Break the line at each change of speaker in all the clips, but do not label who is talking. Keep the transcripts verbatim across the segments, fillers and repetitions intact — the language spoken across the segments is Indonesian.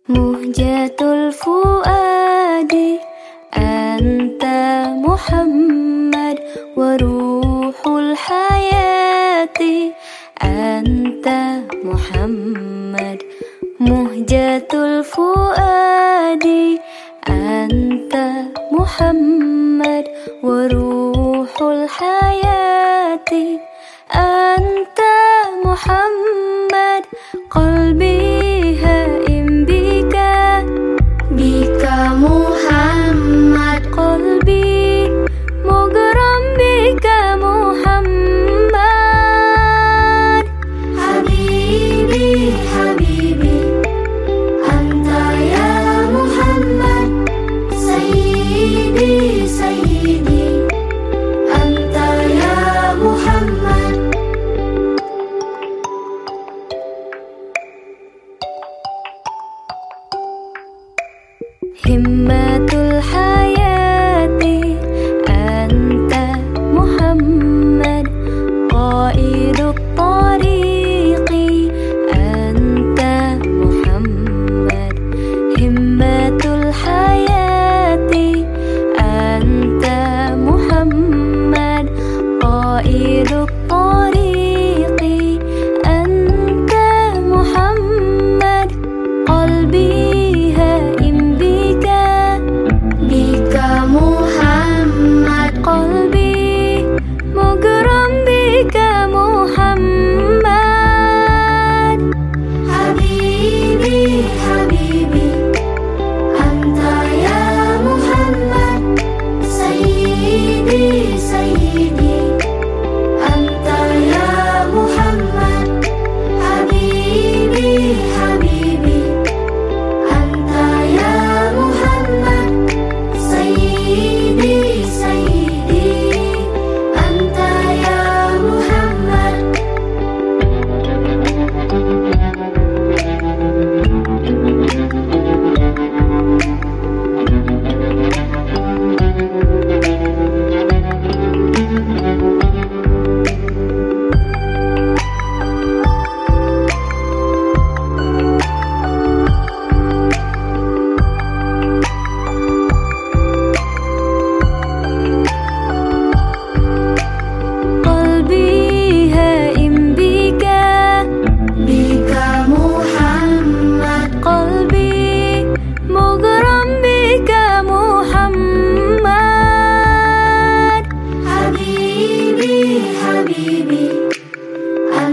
Muhjatul fuadi anta Muhammad wa ruhul hayati anta Muhammad. Muhjatul fuadi anta Muhammad wa ruhul hayati anta Muhammad. Qalbi haim bika, bika Muhammad. Qalbi mughram bika Muhammad. Habibi, habibi, anta ya Muhammad. Sayyidi, sayyidi, anta ya Muhammad. Himmatul hayati anta Muhammad. Qaidut tariqi anta Muhammad. Himmatul hayati anta Muhammad. Qaidut tariqi anta Muhammad. Qalbi Muhammad. Qalbi mughram bika Muhammad. Habibi, habibi, anta ya Muhammad. Sayyidi, sayyidi, anta ya Muhammad. Habibi, habibi, anta ya Muhammad. Sayyidi, sayyidi, anta ya Muhammad.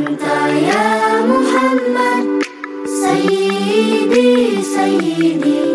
Sayyidi, sayyidi.